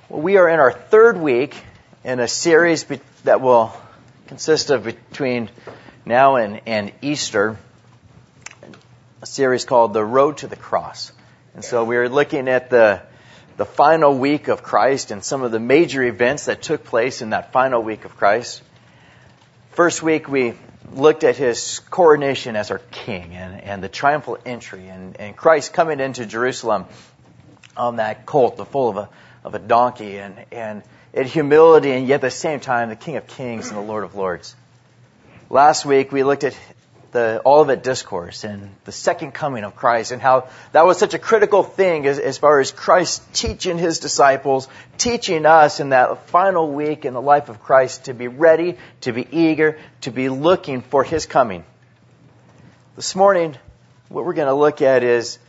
Well, we are in our third week in a series that will consist of between now and Easter, a series called The Road to the Cross. And so we are looking at the final week of Christ and some of the major events that took place in that final week of Christ. First week we looked at his coronation as our king and the triumphal entry and Christ coming into Jerusalem on that colt, the foal of a donkey, and in humility, and yet at the same time, the King of Kings and the Lord of Lords. Last week, we looked at the Olivet Discourse and the second coming of Christ and how that was such a critical thing as far as Christ teaching his disciples, teaching us in that final week in the life of Christ to be ready, to be eager, to be looking for his coming. This morning, what we're going to look at is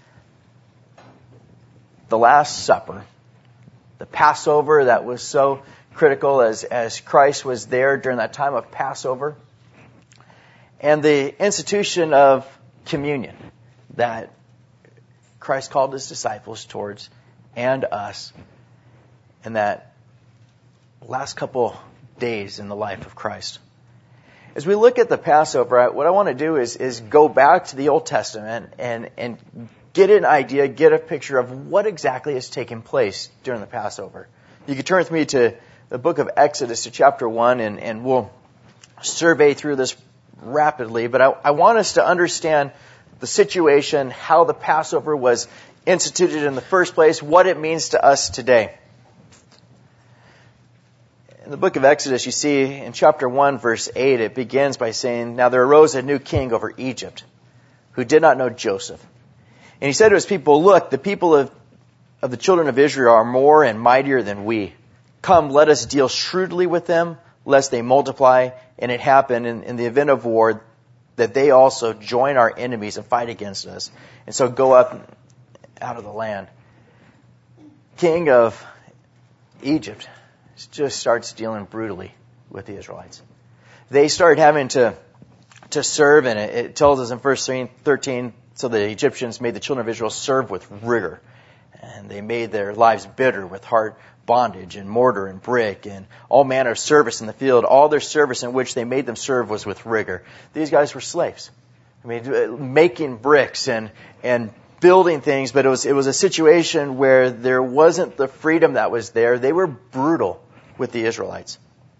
the Last Supper, the Passover that was so critical as Christ was there during that time of Passover, and the institution of communion that Christ called his disciples towards and us in that last couple days in the life of Christ. As we look at the Passover, what I want to do is go back to the Old Testament and get an idea, get a picture of what exactly is taking place during the Passover. You can turn with me to the book of Exodus to chapter 1, and we'll survey through this rapidly, but I want us to understand the situation, how the Passover was instituted in the first place, what it means to us today. In the book of Exodus, you see in chapter 1, verse 8, it begins by saying, "Now there arose a new king over Egypt, who did not know Joseph. And he said to his people, 'Look, the people of the children of Israel are more and mightier than we. Come, let us deal shrewdly with them, lest they multiply.' And it happened in the event of war that they also join our enemies and fight against us, and so go up out of the land." King of Egypt just starts dealing brutally with the Israelites. They start having to serve, and it tells us in verse 13, "So the Egyptians made the children of Israel serve with rigor, and they made their lives bitter with hard bondage and mortar and brick and all manner of service in the field. All their service in which they made them serve was with rigor." These guys were slaves. I mean, making bricks and building things, but it was a situation where there wasn't the freedom that was there. They were brutal with the Israelites.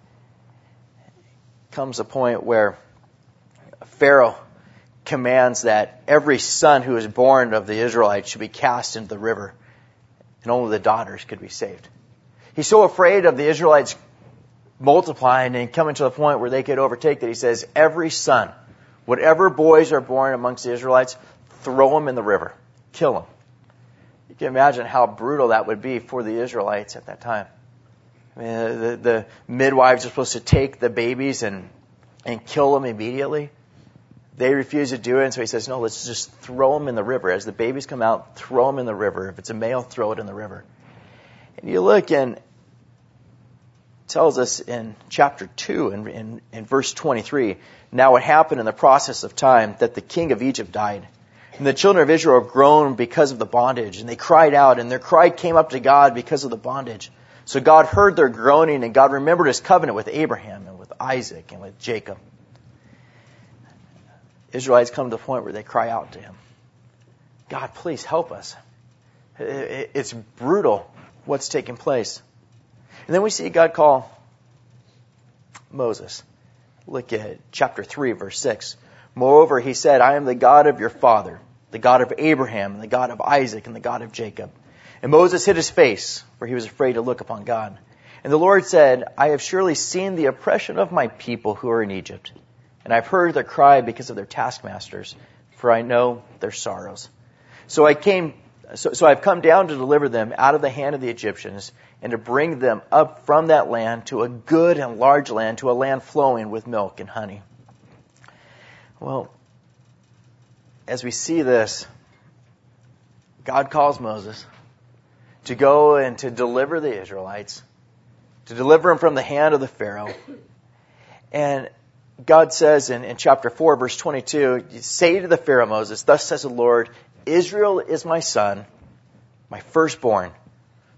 Comes a point where Pharaoh commands that every son who is born of the Israelites should be cast into the river, and only the daughters could be saved. He's so afraid of the Israelites multiplying and coming to the point where they could overtake that he says, every son, whatever boys are born amongst the Israelites, throw them in the river. Kill them. You can imagine how brutal that would be for the Israelites at that time. I mean, the midwives are supposed to take the babies and kill them immediately. They refuse to do it, and so he says, no, let's just throw them in the river. As the babies come out, throw them in the river. If it's a male, throw it in the river. And you look, and it tells us in chapter 2, in verse 23, "Now it happened in the process of time that the king of Egypt died. And the children of Israel groaned because of the bondage, and they cried out, and their cry came up to God because of the bondage. So God heard their groaning, and God remembered his covenant with Abraham and with Isaac and with Jacob." Israelites come to the point where they cry out to him, "God, please help us. It's brutal what's taking place." And then we see God call Moses. Look at chapter 3, verse 6. "Moreover, he said, I am the God of your father, the God of Abraham, and the God of Isaac, and the God of Jacob. And Moses hid his face, for he was afraid to look upon God. And the Lord said, I have surely seen the oppression of my people who are in Egypt. And I've heard their cry because of their taskmasters, for I know their sorrows. So I've come down to deliver them out of the hand of the Egyptians, and to bring them up from that land to a good and large land, to a land flowing with milk and honey." Well, as we see this, God calls Moses to go and to deliver the Israelites, to deliver them from the hand of the Pharaoh. And God says in chapter 4, verse 22, "Say to the Pharaoh, Moses, thus says the Lord, Israel is my son, my firstborn.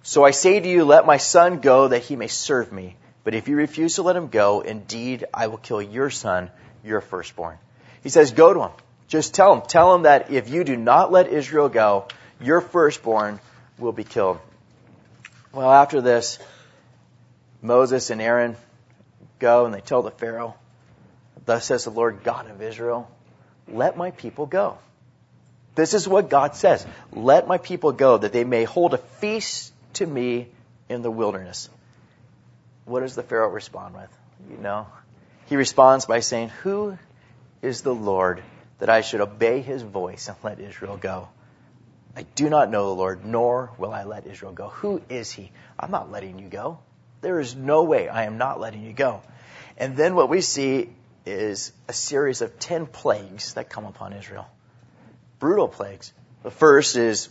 So I say to you, let my son go that he may serve me. But if you refuse to let him go, indeed, I will kill your son, your firstborn. He says, go to him. Just tell him. Tell him that if you do not let Israel go, your firstborn will be killed. Well, after this, Moses and Aaron go and they tell the Pharaoh, thus says the Lord God of Israel, let my people go. This is what God says. Let my people go that they may hold a feast to me in the wilderness. What does the Pharaoh respond with? You know, he responds by saying, who is the Lord that I should obey his voice and let Israel go? I do not know the Lord, nor will I let Israel go. Who is he? I'm not letting you go. There is no way I am not letting you go. And then what we see is a series of 10 plagues that come upon Israel. Brutal plagues. The first is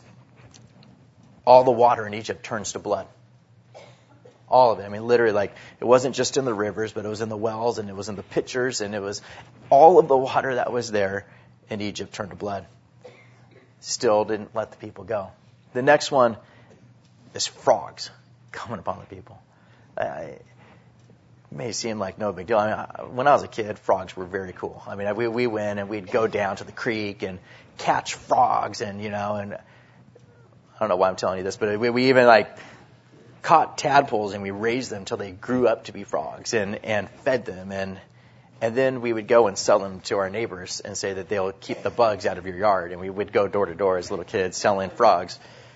all the water in Egypt turns to blood. All of it. I mean, literally, like, it wasn't just in the rivers, but it was in the wells, and it was in the pitchers, and it was all of the water that was there in Egypt turned to blood. Still didn't let the people go. The next one is frogs coming upon the people. It may seem like no big deal. I mean, when I was a kid, frogs were very cool. I mean, we went and we'd go down to the creek and catch frogs, and, you know, and I don't know why I'm telling you this, but we even, like, caught tadpoles and we raised them until they grew up to be frogs and fed them. And then we would go and sell them to our neighbors and say that they'll keep the bugs out of your yard. And we would go door to door as little kids selling frogs.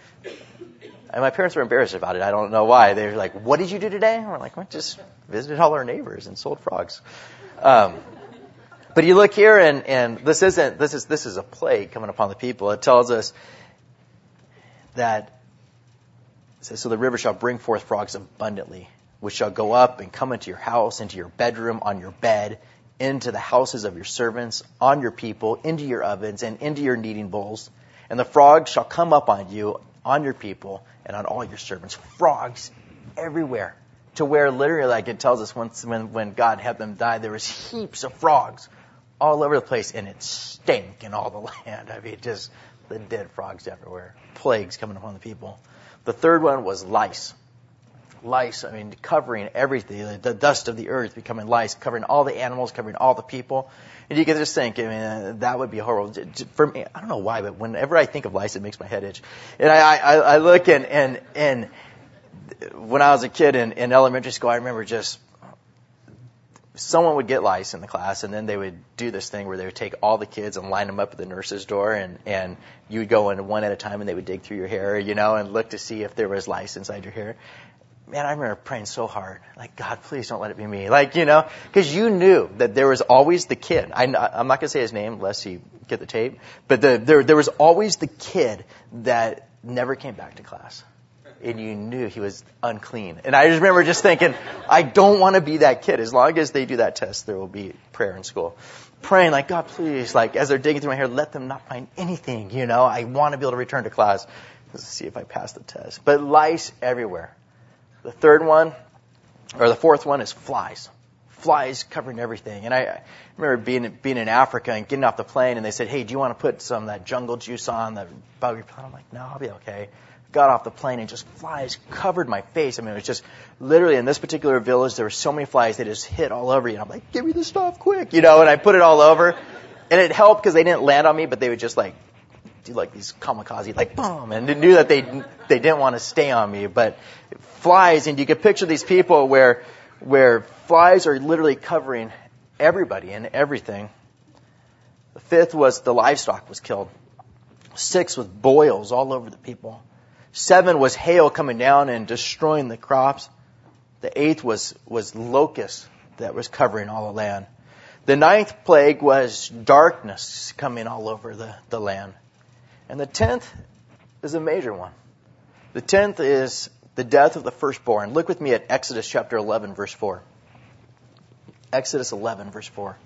And my parents were embarrassed about it. I don't know why. They were like, what did you do today? And we're like, we just visited all our neighbors and sold frogs. But you look here, and this is a plague coming upon the people. It tells us that, it says, so the river shall bring forth frogs abundantly, which shall go up and come into your house, into your bedroom, on your bed, into the houses of your servants, on your people, into your ovens, and into your kneading bowls. And the frogs shall come up on you, on your people, and on all your servants. Frogs everywhere. To where literally, like it tells us, when God had them die, there was heaps of frogs all over the place, and it stank in all the land. I mean, just the dead frogs everywhere. Plagues coming upon the people. The third one was lice. Lice, I mean, covering everything. The dust of the earth becoming lice, covering all the animals, covering all the people. And you can just think, I mean, that would be horrible. For me, I don't know why, but whenever I think of lice, it makes my head itch. And I look, and when I was a kid in elementary school, I remember just someone would get lice in the class, and then they would do this thing where they would take all the kids and line them up at the nurse's door, and you would go in one at a time, and they would dig through your hair, you know, and look to see if there was lice inside your hair. Man, I remember praying so hard, like, God, please don't let it be me. Like, you know, because you knew that there was always the kid. I'm not going to say his name lest he get the tape, but there was always the kid that never came back to class. And you knew he was unclean. And I just remember just thinking, I don't want to be that kid. As long as they do that test, there will be prayer in school. Praying like, God, please, like, as they're digging through my hair, let them not find anything, you know. I want to be able to return to class. Let's see if I pass the test. But lice everywhere. The fourth one is flies. Flies covering everything. And I remember being in Africa and getting off the plane, and they said, hey, do you want to put some of that jungle juice on the bug repellent? I'm like, no, I'll be okay. Got off the plane, and just flies covered my face. I mean, it was just literally in this particular village, there were so many flies, they just hit all over you. And I'm like, give me the stuff quick, you know, and I put it all over. And it helped because they didn't land on me, but they would just like do like these kamikaze, like boom, and knew that they didn't want to stay on me. But flies, and you could picture these people where flies are literally covering everybody and everything. The fifth was the livestock was killed. 6 was boils all over the people. 7 was hail coming down and destroying the crops. The 8th was locust that was covering all the land. The 9th plague was darkness coming all over the land. And the 10th is a major one. The 10th is the death of the firstborn. Look with me at Exodus chapter 11, verse 4. Exodus 11, verse 4.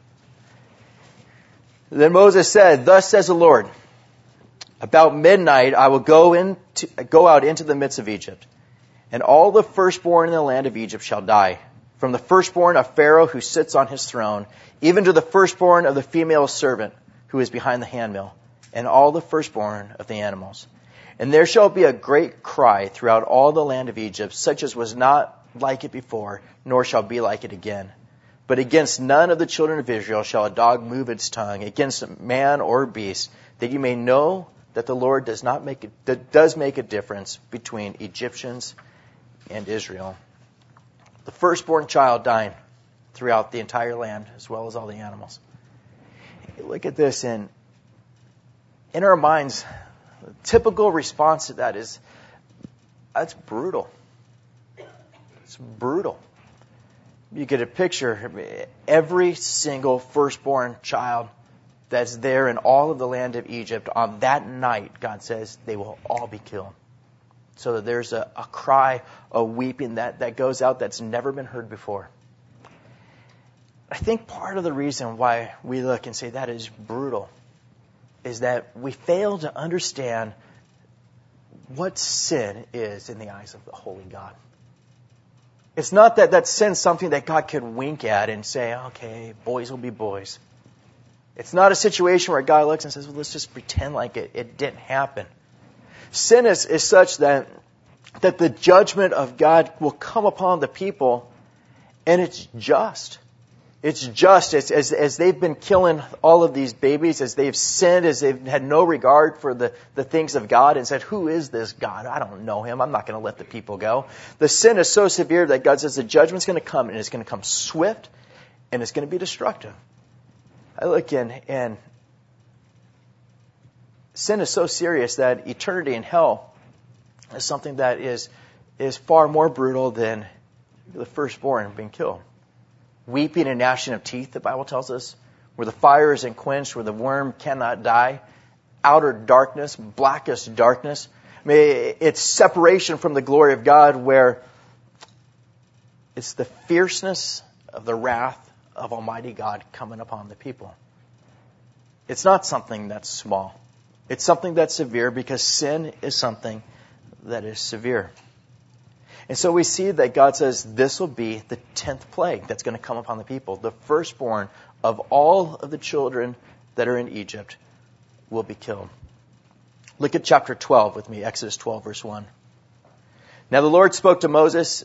Then Moses said, thus says the Lord, about midnight I will go out into the midst of Egypt, and all the firstborn in the land of Egypt shall die, from the firstborn of Pharaoh who sits on his throne, even to the firstborn of the female servant who is behind the handmill, and all the firstborn of the animals. And there shall be a great cry throughout all the land of Egypt, such as was not like it before, nor shall be like it again. But against none of the children of Israel shall a dog move its tongue, against man or beast, that you may know that the Lord does make a difference between Egyptians and Israel. The firstborn child dying throughout the entire land, as well as all the animals. Look at this, and in our minds, the typical response to that is, that's brutal. It's brutal. You get a picture, every single firstborn child that's there in all of the land of Egypt, on that night, God says, they will all be killed. So that there's a cry, a weeping that goes out that's never been heard before. I think part of the reason why we look and say that is brutal is that we fail to understand what sin is in the eyes of the holy God. It's not that sin's something that God could wink at and say, okay, boys will be boys. It's not a situation where God looks and says, well, let's just pretend like it didn't happen. Sin is such that the judgment of God will come upon the people, and it's just. It's just as they've been killing all of these babies, as they've sinned, as they've had no regard for the things of God and said, who is this God? I don't know him. I'm not going to let the people go. The sin is so severe that God says the judgment's going to come, and it's going to come swift, and it's going to be destructive. I look in, and sin is so serious that eternity in hell is something that is far more brutal than the firstborn being killed. Weeping and gnashing of teeth, the Bible tells us, where the fire isn't quenched, where the worm cannot die, outer darkness, blackest darkness. I mean, it's separation from the glory of God, where it's the fierceness of the wrath of Almighty God coming upon the people. It's not something that's small. It's something that's severe, because sin is something that is severe. And so we see that God says this will be the 10th plague that's going to come upon the people. The firstborn of all of the children that are in Egypt will be killed. Look at chapter 12 with me, Exodus 12, verse 1. Now the Lord spoke to Moses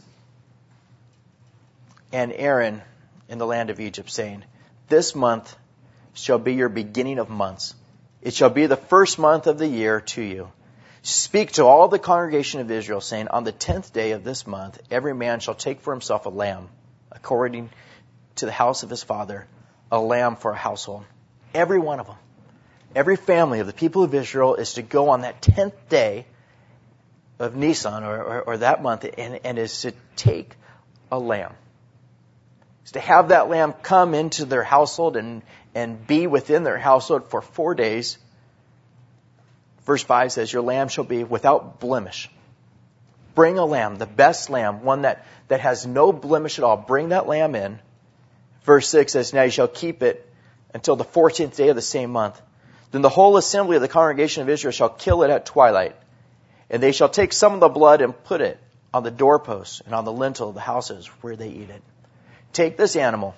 and Aaron in the land of Egypt, saying, this month shall be your beginning of months. It shall be the first month of the year to you. Speak to all the congregation of Israel, saying, on the 10th day of this month, every man shall take for himself a lamb, according to the house of his father, a lamb for a household. Every one of them. Every family of the people of Israel is to go on that 10th day of Nisan, or that month, and is to take a lamb. Is to have that lamb come into their household and be within their household for 4 days. Verse 5 says, your lamb shall be without blemish. Bring a lamb, the best lamb, one that has no blemish at all. Bring that lamb in. Verse 6 says, now you shall keep it until the 14th day of the same month. Then the whole assembly of the congregation of Israel shall kill it at twilight. And they shall take some of the blood and put it on the doorposts and on the lintel of the houses where they eat it. Take this animal.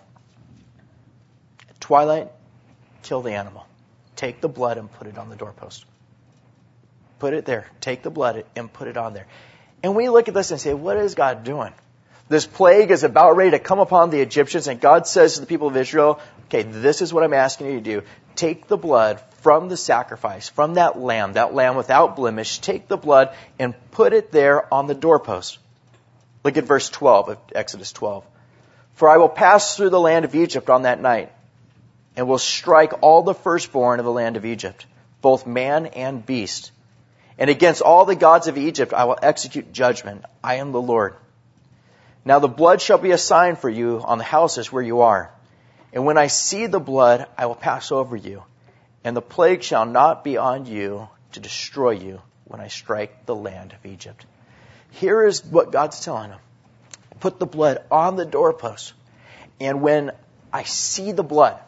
At twilight, kill the animal. Take the blood and put it on the doorpost. Put it there. Take the blood and put it on there. And we look at this and say, what is God doing? This plague is about ready to come upon the Egyptians, and God says to the people of Israel, okay, this is what I'm asking you to do. Take the blood from the sacrifice, from that lamb without blemish. Take the blood and put it there on the doorpost. Look at verse 12 of Exodus 12. For I will pass through the land of Egypt on that night, and will strike all the firstborn of the land of Egypt, both man and beast. And against all the gods of Egypt I will execute judgment. I am the Lord. Now the blood shall be a sign for you on the houses where you are. And when I see the blood, I will pass over you. And the plague shall not be on you to destroy you when I strike the land of Egypt. Here is what God's telling them. Put the blood on the doorpost. And when I see the blood,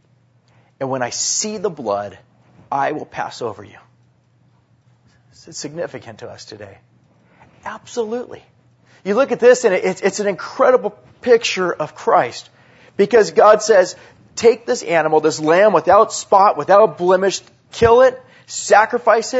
I will pass over you. It's significant to us today. Absolutely. You look at this and it's an incredible picture of Christ. Because God says, take this animal, this lamb without spot, without blemish, kill it, sacrifice it,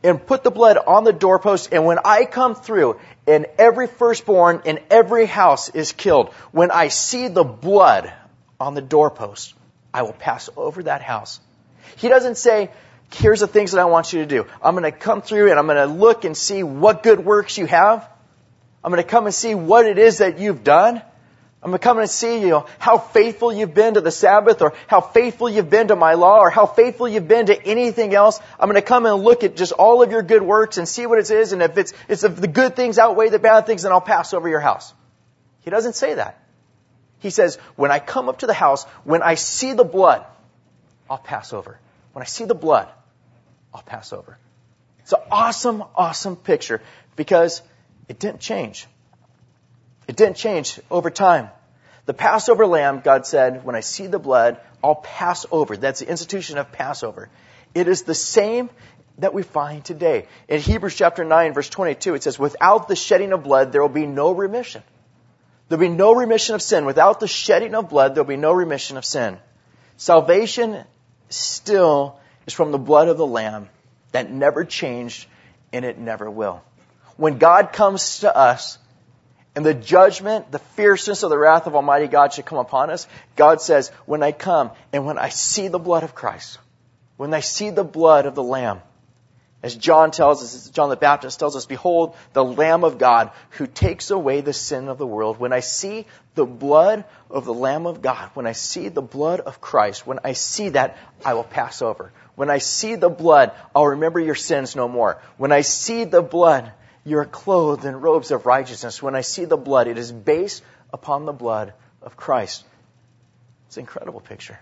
and put the blood on the doorpost. And when I come through and every firstborn in every house is killed, when I see the blood on the doorpost, I will pass over that house. He doesn't say, here's the things that I want you to do. I'm going to come through and I'm going to look and see what good works you have. I'm going to come and see what it is that you've done. I'm going to come and see, how faithful you've been to the Sabbath, or how faithful you've been to my law, or how faithful you've been to anything else. I'm going to come and look at just all of your good works and see what it is. And if the good things outweigh the bad things, then I'll pass over your house. He doesn't say that. He says, when I come up to the house, when I see the blood, I'll pass over. When I see the blood, I'll pass over. It's an awesome, awesome picture because it didn't change. It didn't change over time. The Passover lamb, God said, when I see the blood, I'll pass over. That's the institution of Passover. It is the same that we find today. In Hebrews chapter 9, verse 22, it says, without the shedding of blood, there will be no remission. There will be no remission of sin. Without the shedding of blood, there will be no remission of sin. Salvation still is from the blood of the Lamb that never changed, and it never will. When God comes to us, and the judgment, the fierceness of the wrath of Almighty God should come upon us, God says, when I come and when I see the blood of Christ, when I see the blood of the Lamb, as John tells us, as John the Baptist tells us, behold, the Lamb of God who takes away the sin of the world. When I see the blood of the Lamb of God, when I see the blood of Christ, when I see that, I will pass over. When I see the blood, I'll remember your sins no more. When I see the blood, you are clothed in robes of righteousness. When I see the blood, it is based upon the blood of Christ. It's an incredible picture.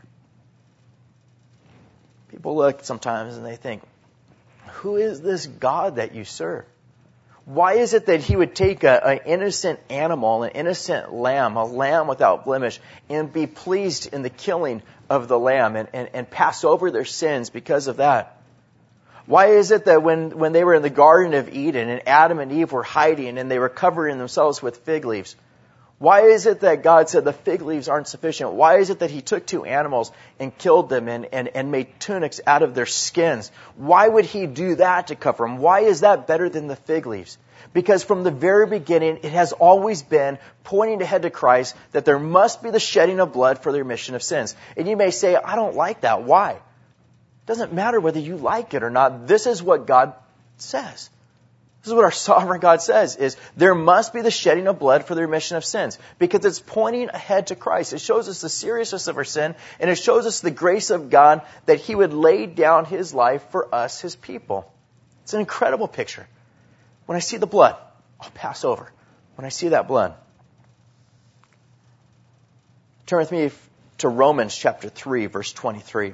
People look sometimes and they think, who is this God that you serve? Why is it that He would take an innocent animal, an innocent lamb, a lamb without blemish, and be pleased in the killing of the lamb and pass over their sins because of that? Why is it that when they were in the Garden of Eden and Adam and Eve were hiding and they were covering themselves with fig leaves, why is it that God said the fig leaves aren't sufficient? Why is it that He took two animals and killed them and made tunics out of their skins? Why would He do that to cover them? Why is that better than the fig leaves? Because from the very beginning, it has always been pointing ahead to Christ that there must be the shedding of blood for the remission of sins. And you may say, I don't like that. Why? It doesn't matter whether you like it or not. This is what God says. This is what our sovereign God says, is there must be the shedding of blood for the remission of sins. Because it's pointing ahead to Christ. It shows us the seriousness of our sin, and it shows us the grace of God that He would lay down His life for us, His people. It's an incredible picture. When I see the blood, I'll pass over. When I see that blood. Turn with me to Romans chapter 3, verse 23.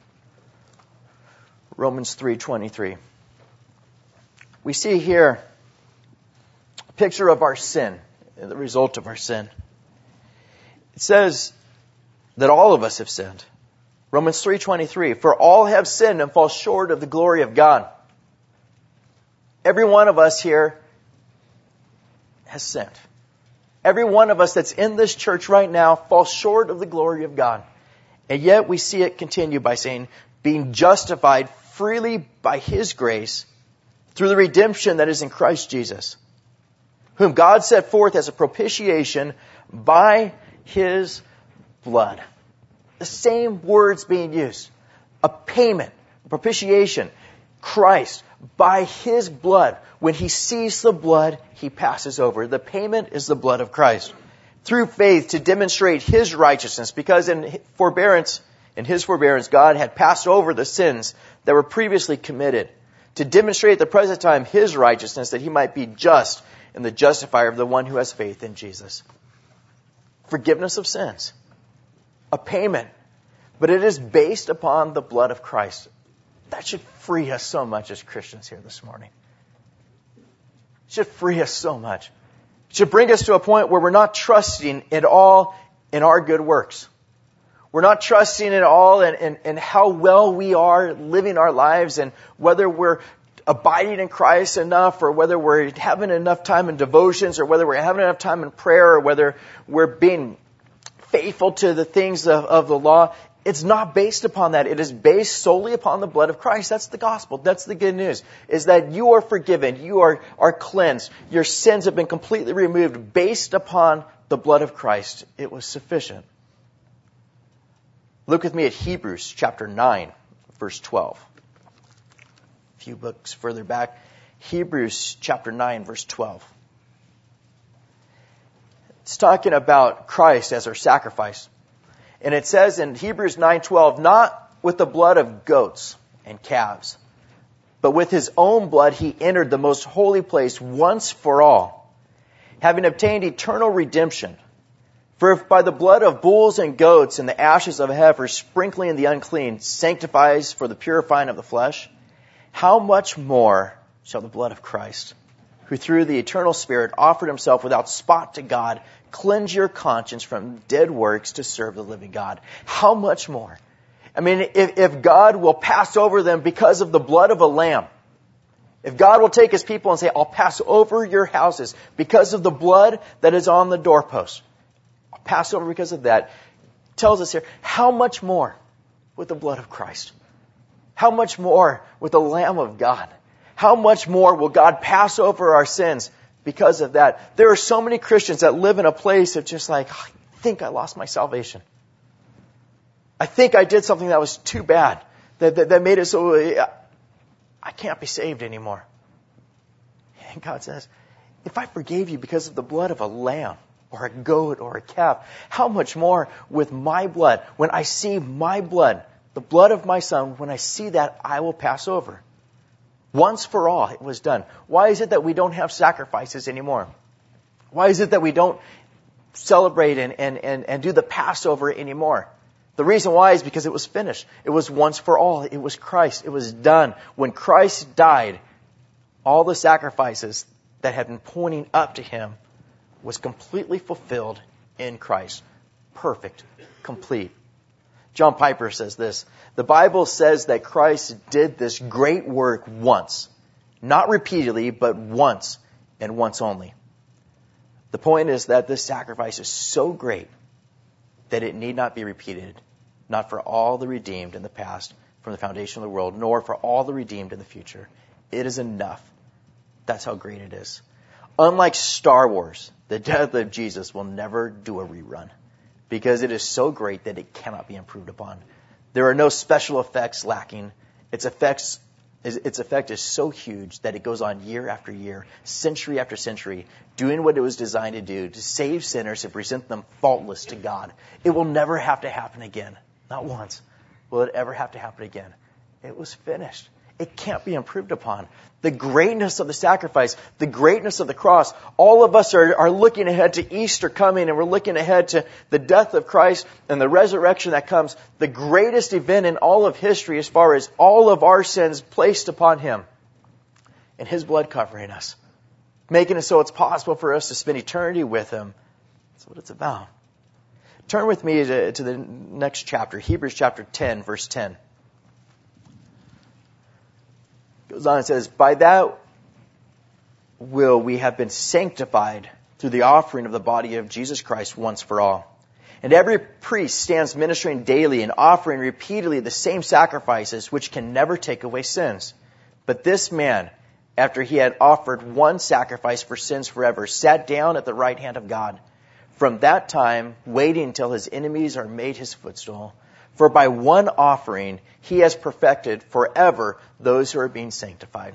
Romans 3:23. We see here a picture of our sin, the result of our sin. It says that all of us have sinned. Romans 3:23, for all have sinned and fall short of the glory of God. Every one of us here has sinned. Every one of us that's in this church right now falls short of the glory of God. And yet we see it continue by saying, being justified freely by His grace through the redemption that is in Christ Jesus, whom God set forth as a propitiation by His blood. The same words being used. A payment, a propitiation, Christ, by His blood. When He sees the blood, He passes over. The payment is the blood of Christ. Through faith to demonstrate His righteousness, because in His forbearance, God had passed over the sins that were previously committed, to demonstrate at the present time His righteousness, that He might be just and the justifier of the one who has faith in Jesus. Forgiveness of sins. A payment. But it is based upon the blood of Christ. That should free us so much as Christians here this morning. It should free us so much. It should bring us to a point where we're not trusting at all in our good works. We're not trusting at all in how well we are living our lives and whether we're abiding in Christ enough or whether we're having enough time in devotions or whether we're having enough time in prayer or whether we're being faithful to the things of the law. It's not based upon that. It is based solely upon the blood of Christ. That's the gospel. That's the good news, is that you are forgiven. You are cleansed. Your sins have been completely removed based upon the blood of Christ. It was sufficient. Look with me at Hebrews chapter 9, verse 12. A few books further back. Hebrews chapter 9, verse 12. It's talking about Christ as our sacrifice. And it says in Hebrews 9:12, not with the blood of goats and calves, but with his own blood he entered the most holy place once for all, having obtained eternal redemption. For if by the blood of bulls and goats and the ashes of a heifer sprinkling the unclean sanctifies for the purifying of the flesh, how much more shall the blood of Christ, who through the eternal Spirit offered himself without spot to God, cleanse your conscience from dead works to serve the living God? How much more? I mean, if God will pass over them because of the blood of a lamb, if God will take his people and say, I'll pass over your houses because of the blood that is on the doorpost, I'll pass over because of that, it tells us here, how much more with the blood of Christ? How much more with the Lamb of God? How much more will God pass over our sins because of that? There are so many Christians that live in a place of just like, I think I lost my salvation. I think I did something that was too bad, that made it so I can't be saved anymore. And God says, if I forgave you because of the blood of a lamb or a goat or a calf, how much more with my blood? When I see my blood, the blood of my Son, when I see that, I will pass over. Once for all, it was done. Why is it that we don't have sacrifices anymore? Why is it that we don't celebrate and do the Passover anymore? The reason why is because it was finished. It was once for all. It was Christ. It was done. When Christ died, all the sacrifices that had been pointing up to him was completely fulfilled in Christ. Perfect. Complete. John Piper says this, the Bible says that Christ did this great work once, not repeatedly, but once and once only. The point is that this sacrifice is so great that it need not be repeated, not for all the redeemed in the past from the foundation of the world, nor for all the redeemed in the future. It is enough. That's how great it is. Unlike Star Wars, the death of Jesus will never do a rerun, because it is so great that it cannot be improved upon. There are no special effects lacking. Its effect is so huge that it goes on year after year, century after century, doing what it was designed to do, to save sinners and present them faultless to God. It will never have to happen again. Not once will it ever have to happen again. It was finished. It can't be improved upon. The greatness of the sacrifice, the greatness of the cross, all of us are looking ahead to Easter coming, and we're looking ahead to the death of Christ and the resurrection that comes. The greatest event in all of history as far as all of our sins placed upon him and his blood covering us, making it so it's possible for us to spend eternity with him. That's what it's about. Turn with me to the next chapter, Hebrews chapter 10, verse 10. Goes on and says, by that will we have been sanctified through the offering of the body of Jesus Christ once for all. And every priest stands ministering daily and offering repeatedly the same sacrifices which can never take away sins. But this man, after he had offered one sacrifice for sins forever, sat down at the right hand of God. From that time, waiting till his enemies are made his footstool. For by one offering he has perfected forever those who are being sanctified.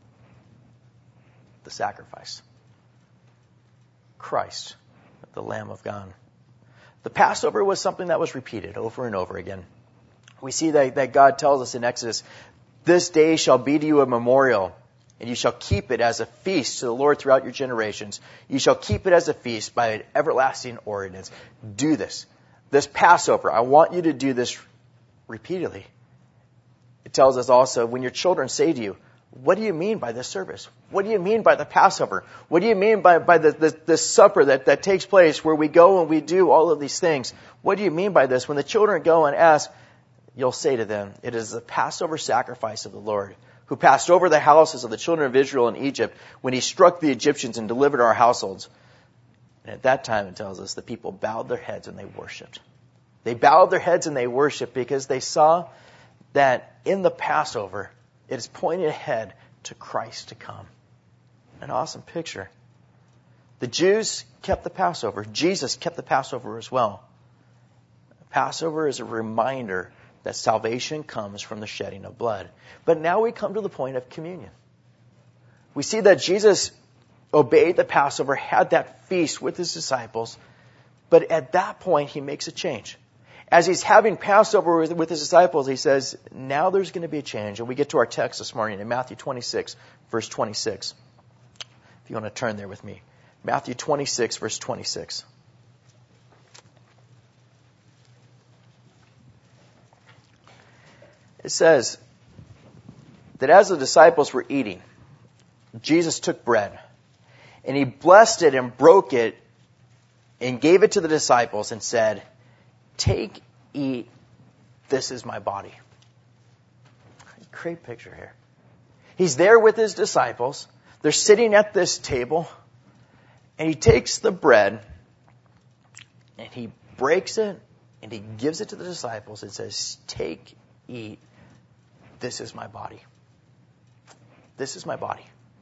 The sacrifice. Christ, the Lamb of God. The Passover was something that was repeated over and over again. We see that God tells us in Exodus, this day shall be to you a memorial, and you shall keep it as a feast to the Lord throughout your generations. You shall keep it as a feast by an everlasting ordinance. Do this. This Passover, I want you to do this repeatedly. It tells us also, when your children say to you, what do you mean by this service? What do you mean by the Passover? What do you mean by this supper that takes place where we go and we do all of these things? What do you mean by this? When the children go and ask, you'll say to them, it is the Passover sacrifice of the Lord, who passed over the houses of the children of Israel in Egypt when he struck the Egyptians and delivered our households. And at that time, it tells us, the people bowed their heads and they worshipped. They bowed their heads and they worshiped because they saw that in the Passover, it is pointing ahead to Christ to come. An awesome picture. The Jews kept the Passover. Jesus kept the Passover as well. Passover is a reminder that salvation comes from the shedding of blood. But now we come to the point of communion. We see that Jesus obeyed the Passover, had that feast with his disciples, but at that point he makes a change. As he's having Passover with his disciples, he says, now there's going to be a change. And we get to our text this morning in Matthew 26, verse 26. If you want to turn there with me. Matthew 26, verse 26. It says that as the disciples were eating, Jesus took bread, and he blessed it and broke it and gave it to the disciples and said, "Take, eat, this is my body." Great picture here. He's there with his disciples. They're sitting at this table, and he takes the bread, and he breaks it, and he gives it to the disciples and says, "Take, eat, this is my body." This is my body.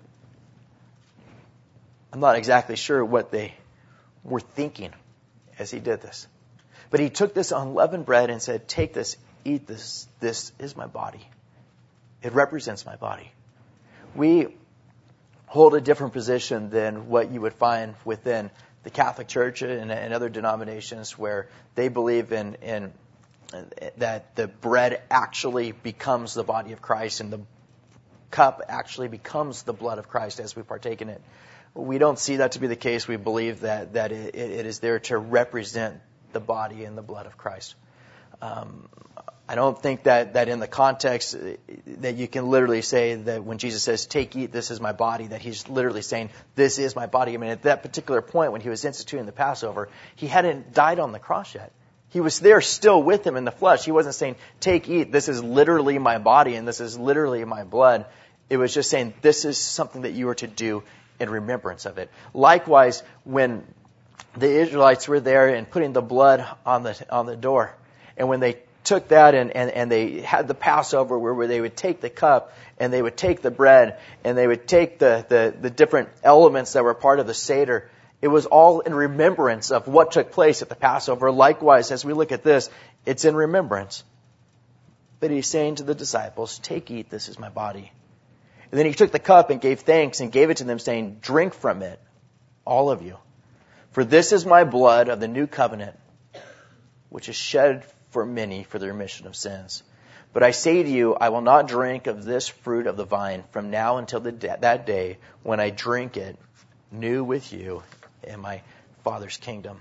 I'm not exactly sure what they were thinking as he did this. But he took this unleavened bread and said, "Take this, eat this. This is my body." It represents my body. We hold a different position than what you would find within the Catholic Church and other denominations where they believe in that the bread actually becomes the body of Christ and the cup actually becomes the blood of Christ as we partake in it. We don't see that to be the case. We believe that it is there to represent the body and the blood of Christ. I don't think that in the context that you can literally say that when Jesus says, "Take, eat, this is my body," that he's literally saying, "This is my body." I mean, at that particular point when he was instituting the Passover, he hadn't died on the cross yet. He was there still with him in the flesh. He wasn't saying, "Take, eat, this is literally my body and this is literally my blood." It was just saying, this is something that you are to do in remembrance of it. Likewise, when the Israelites were there and putting the blood on the door, and when they took that and they had the Passover where they would take the cup and they would take the bread and they would take the different elements that were part of the Seder, it was all in remembrance of what took place at the Passover. Likewise, as we look at this, it's in remembrance. But he's saying to the disciples, "Take, eat, this is my body." And then he took the cup and gave thanks and gave it to them, saying, "Drink from it, all of you. For this is my blood of the new covenant, which is shed for many for the remission of sins. But I say to you, I will not drink of this fruit of the vine from now until that day when I drink it new with you in my Father's kingdom."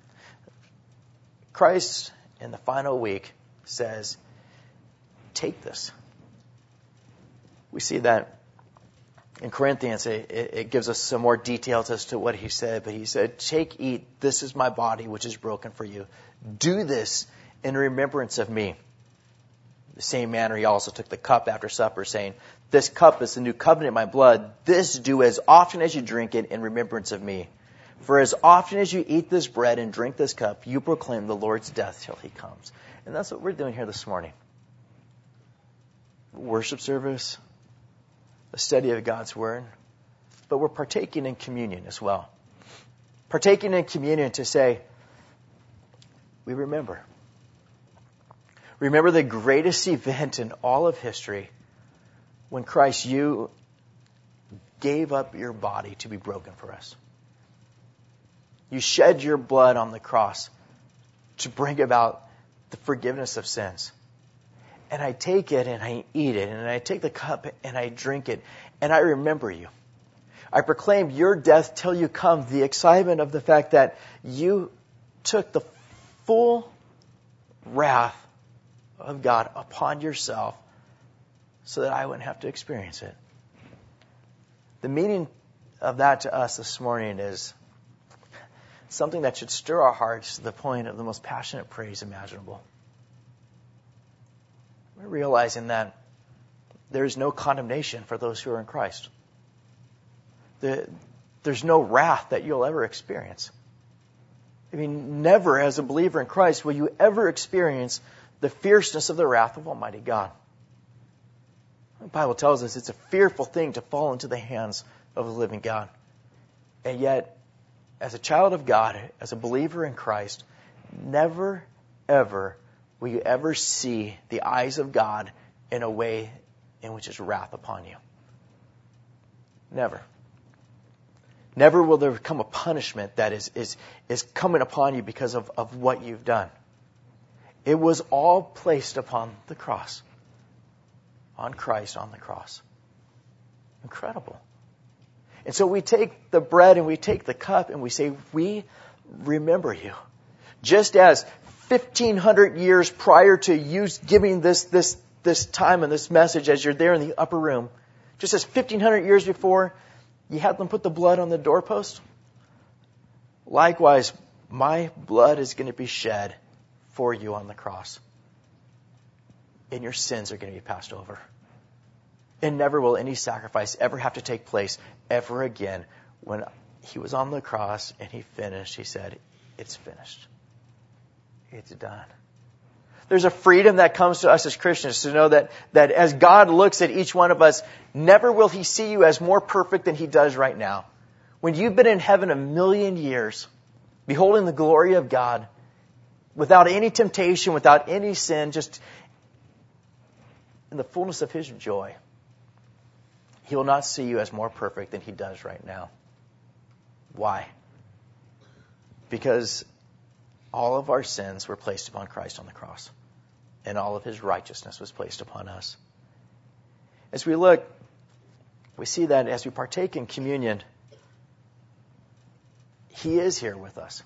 Christ, in the final week, says, "Take this." We see that in Corinthians, it gives us some more details as to what he said. But he said, "Take, eat, this is my body, which is broken for you. Do this in remembrance of me." The same manner, he also took the cup after supper, saying, "This cup is the new covenant in my blood. This do as often as you drink it in remembrance of me. For as often as you eat this bread and drink this cup, you proclaim the Lord's death till he comes." And that's what we're doing here this morning. Worship service, a study of God's Word, but we're partaking in communion as well. Partaking in communion to say, we remember. Remember the greatest event in all of history when Christ, you gave up your body to be broken for us. You shed your blood on the cross to bring about the forgiveness of sins. And I take it and I eat it, and I take the cup and I drink it, and I remember you. I proclaim your death till you come, the excitement of the fact that you took the full wrath of God upon yourself so that I wouldn't have to experience it. The meaning of that to us this morning is something that should stir our hearts to the point of the most passionate praise imaginable. We're realizing that there is no condemnation for those who are in Christ. There's no wrath that you'll ever experience. I mean, never as a believer in Christ will you ever experience the fierceness of the wrath of Almighty God. The Bible tells us it's a fearful thing to fall into the hands of the living God. And yet, as a child of God, as a believer in Christ, never, ever will you ever see the eyes of God in a way in which is wrath upon you. Never. Never will there come a punishment that is coming upon you because of what you've done. It was all placed upon the cross. On Christ on the cross. Incredible. And so we take the bread and we take the cup and we say, we remember you. Just as 1,500 years prior to you giving this time and this message as you're there in the upper room, just as 1,500 years before, you had them put the blood on the doorpost. Likewise, my blood is going to be shed for you on the cross. And your sins are going to be passed over. And never will any sacrifice ever have to take place ever again. When he was on the cross and he finished, he said, it's finished. It's done. There's a freedom that comes to us as Christians to know that as God looks at each one of us, never will he see you as more perfect than he does right now. When you've been in heaven 1,000,000 years, beholding the glory of God, without any temptation, without any sin, just in the fullness of his joy, he will not see you as more perfect than he does right now. Why? Because all of our sins were placed upon Christ on the cross. And all of his righteousness was placed upon us. As we look, we see that as we partake in communion, he is here with us.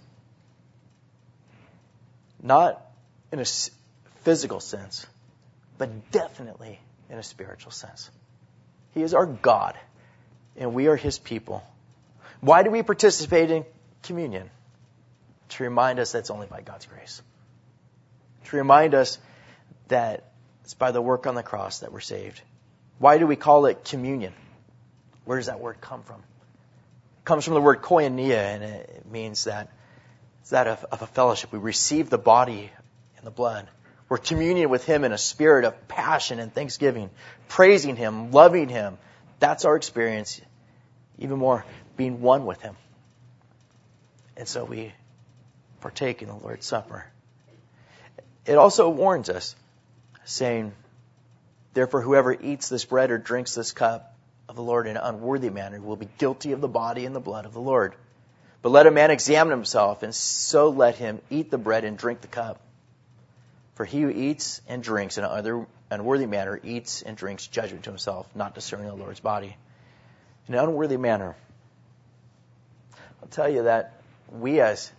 Not in a physical sense, but definitely in a spiritual sense. He is our God, and we are his people. Why do we participate in communion? To remind us that it's only by God's grace. To remind us that it's by the work on the cross that we're saved. Why do we call it communion? Where does that word come from? It comes from the word koinonia, and it means that it's that of a fellowship. We receive the body and the blood. We're communing with him in a spirit of passion and thanksgiving, praising him, loving him. That's our experience. Even more, being one with him. And so we partake in the Lord's Supper. It also warns us, saying, therefore, whoever eats this bread or drinks this cup of the Lord in an unworthy manner will be guilty of the body and the blood of the Lord. But let a man examine himself, and so let him eat the bread and drink the cup. For he who eats and drinks in an unworthy manner eats and drinks judgment to himself, not discerning the Lord's body. In an unworthy manner. I'll tell you that we as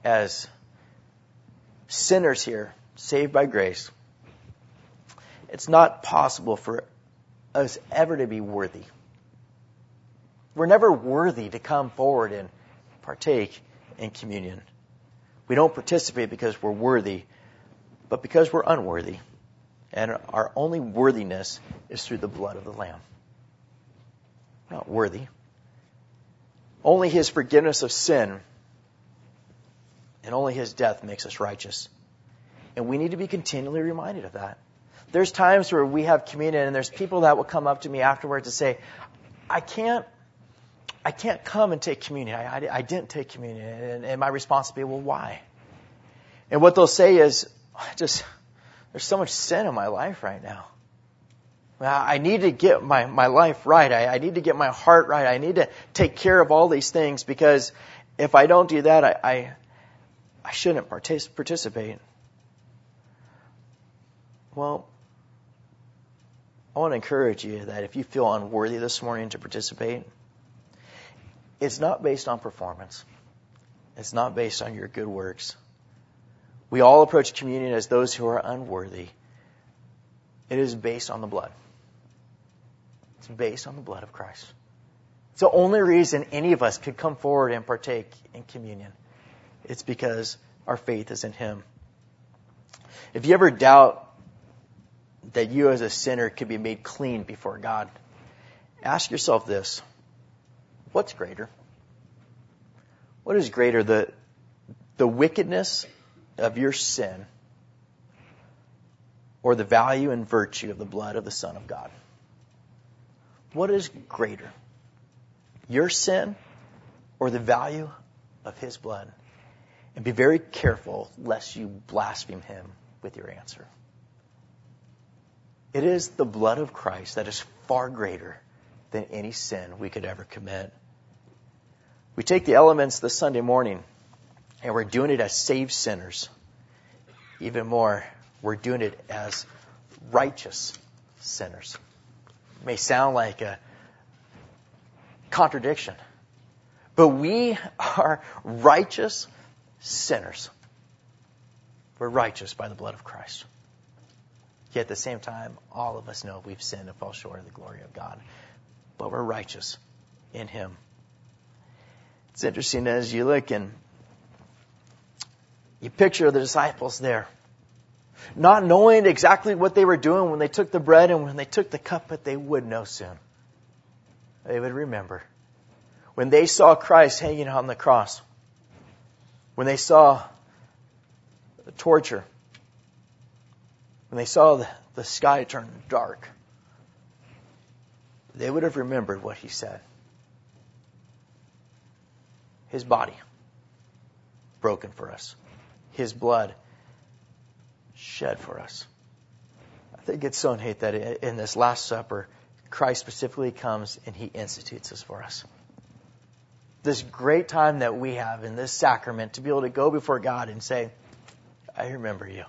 sinners here, saved by grace, it's not possible for us ever to be worthy. We're never worthy to come forward and partake in communion. We don't participate because we're worthy, but because we're unworthy. And our only worthiness is through the blood of the Lamb. We're not worthy. Only his forgiveness of sin and only his death makes us righteous. And we need to be continually reminded of that. There's times where we have communion and there's people that will come up to me afterwards and say, I can't come and take communion. I didn't take communion. And my response will be, well, why? And what they'll say is, there's so much sin in my life right now. I need to get my life right. I need to get my heart right. I need to take care of all these things, because if I don't do that, I shouldn't participate. Well, I want to encourage you that if you feel unworthy this morning to participate, it's not based on performance. It's not based on your good works. We all approach communion as those who are unworthy. It is based on the blood. It's based on the blood of Christ. It's the only reason any of us could come forward and partake in communion. It's because our faith is in him. If you ever doubt that you as a sinner could be made clean before God, ask yourself this. What's greater? What is greater, the the wickedness of your sin or the value and virtue of the blood of the Son of God? What is greater? Your sin or the value of His blood? And be very careful lest you blaspheme Him with your answer. It is the blood of Christ that is far greater than any sin we could ever commit. We take the elements this Sunday morning and we're doing it as saved sinners. Even more, we're doing it as righteous sinners. It may sound like a contradiction, but we are righteous sinners. We're righteous by the blood of Christ. Yet at the same time, all of us know we've sinned and fall short of the glory of God. But we're righteous in Him. It's interesting as you look and you picture the disciples there, not knowing exactly what they were doing when they took the bread and when they took the cup, but they would know soon. They would remember. When they saw Christ hanging on the cross, when they saw the torture, when they saw the sky turn dark, they would have remembered what He said. His body broken for us. His blood shed for us. I think it's so neat that in this Last Supper, Christ specifically comes and He institutes this for us. This great time that we have in this sacrament to be able to go before God and say, I remember you.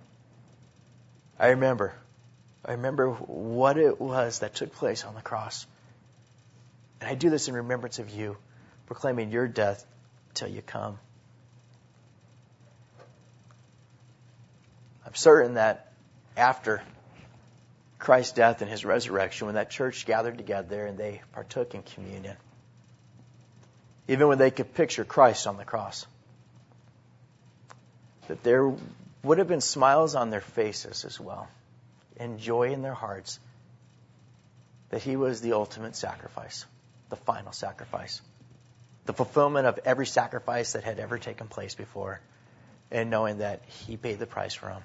I remember what it was that took place on the cross. And I do this in remembrance of you, proclaiming your death till you come. I'm certain that after Christ's death and His resurrection, when that church gathered together and they partook in communion, even when they could picture Christ on the cross, that there would have been smiles on their faces as well, and joy in their hearts that He was the ultimate sacrifice, the final sacrifice, the fulfillment of every sacrifice that had ever taken place before, and knowing that He paid the price for them.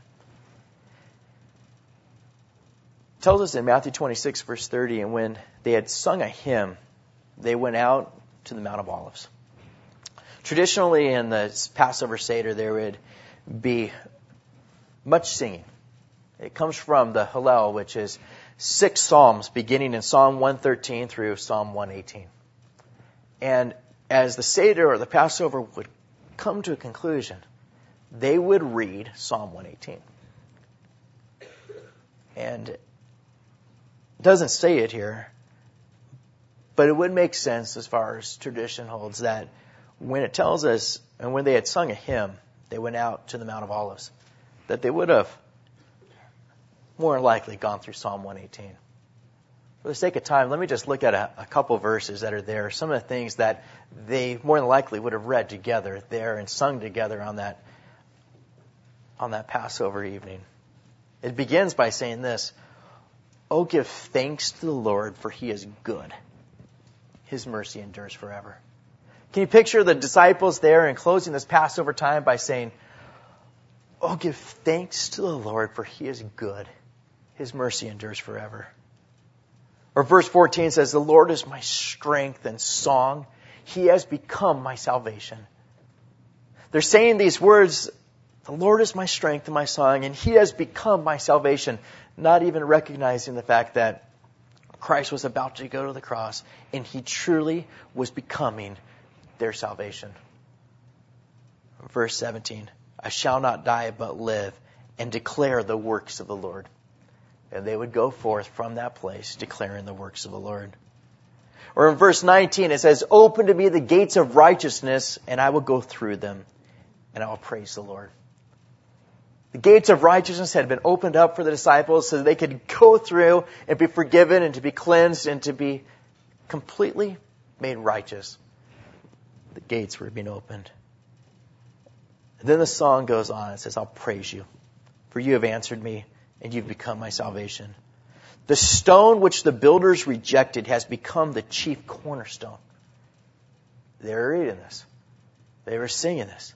It tells us in Matthew 26, verse 30, and when they had sung a hymn, they went out to the Mount of Olives. Traditionally in the Passover Seder, there would be much singing. It comes from the Hallel, which is 6 psalms, beginning in Psalm 113 through Psalm 118. And as the Seder or the Passover would come to a conclusion, they would read Psalm 118. And it doesn't say it here, but it would make sense as far as tradition holds that when it tells us, and when they had sung a hymn, they went out to the Mount of Olives, that they would have more than likely gone through Psalm 118. For the sake of time, let me just look at a couple verses that are there. Some of the things that they more than likely would have read together there and sung together on that Passover evening. It begins by saying this, "Oh, give thanks to the Lord, for He is good. His mercy endures forever." Can you picture the disciples there and closing this Passover time by saying, "Oh, give thanks to the Lord, for He is good. His mercy endures forever." Or verse 14 says, "The Lord is my strength and song. He has become my salvation." They're saying these words, "The Lord is my strength and my song, and He has become my salvation," not even recognizing the fact that Christ was about to go to the cross, and He truly was becoming their salvation. Verse 17, "I shall not die but live and declare the works of the Lord." And they would go forth from that place declaring the works of the Lord. Or in verse 19 it says, "Open to me the gates of righteousness, and I will go through them, and I will praise the Lord." The gates of righteousness had been opened up for the disciples so that they could go through and be forgiven and to be cleansed and to be completely made righteous. The gates were being opened. And then the song goes on. It says, "I'll praise you, for you have answered me, and you've become my salvation. The stone which the builders rejected has become the chief cornerstone." They were reading this. They were singing this.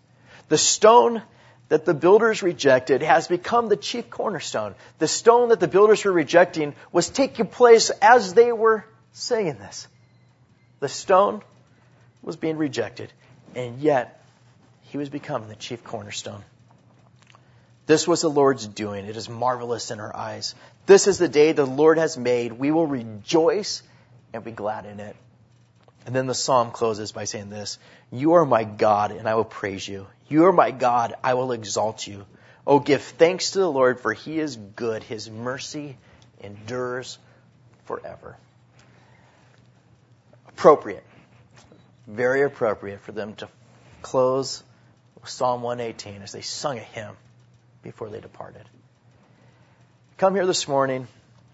The stone that the builders rejected has become the chief cornerstone. The stone that the builders were rejecting was taking place as they were singing this. The stone was being rejected, and yet he was becoming the chief cornerstone. This was the Lord's doing. It is marvelous in our eyes. This is the day the Lord has made. We will rejoice and be glad in it. And then the psalm closes by saying this: You are my God, and I will praise you. You are my God, I will exalt you. Oh, give thanks to the Lord, for he is good. His mercy endures forever. Appropriate. Very appropriate for them to close Psalm 118 as they sung a hymn before they departed. Come here this morning,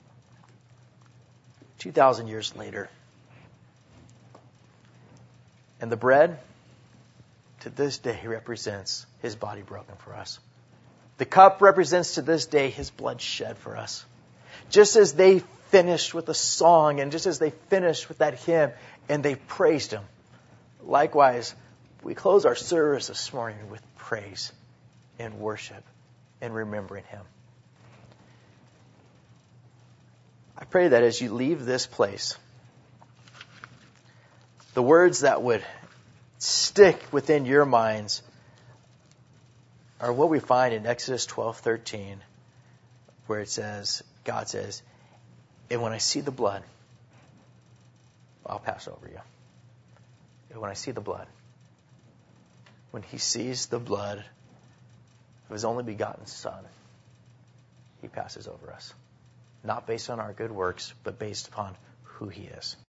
2,000 years later, and the bread to this day represents his body broken for us. The cup represents to this day his blood shed for us. Just as they finished with a song, and just as they finished with that hymn, and they praised him, likewise, we close our service this morning with praise and worship and remembering him. I pray that as you leave this place, the words that would stick within your minds are what we find in Exodus 12:13, where it says, God says, and when I see the blood, I'll pass over you. And when I see the blood, when he sees the blood of his only begotten Son, he passes over us. Not based on our good works, but based upon who he is.